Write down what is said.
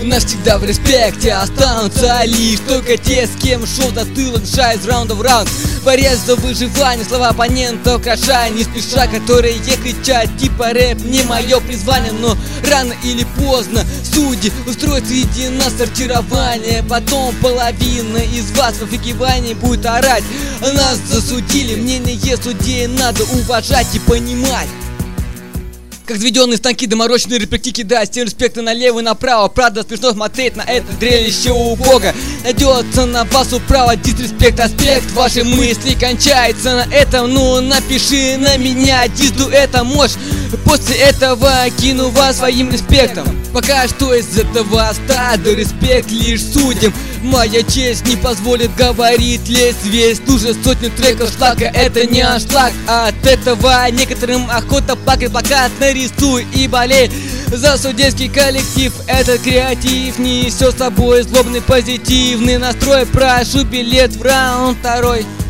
навсегда в респекте останутся лишь только те, с кем шел до тыла, душа из раунда в раунд. Борец за выживание, слова оппонента украшая не спеша, которые кричат типа рэп не мое призвание. Но рано или поздно судьи устроят среди нас сортирование. Потом половина из вас в офигевании будет орать: нас засудили. Мнение судей надо уважать и понимать. Как заведенные станки, доморощенные реплики кидать всем респекта налево и направо. Правда, смешно смотреть на это зрелище убого. Найдется на вас управа, дисреспект, аспект. Ваши мысли кончаются на этом. Ну напиши на меня дизду, это можешь. После этого кину вас своим респектом. Пока что из этого стада респект лишь судим. Моя честь не позволит говорить лезть весь. Слушай сотню треков шлака, это не аншлаг. От этого некоторым охота плакать, плакат нарисуй и болей за судейский коллектив. Этот креатив несет с собой злобный позитивный настрой. Прошу билет в раунд второй.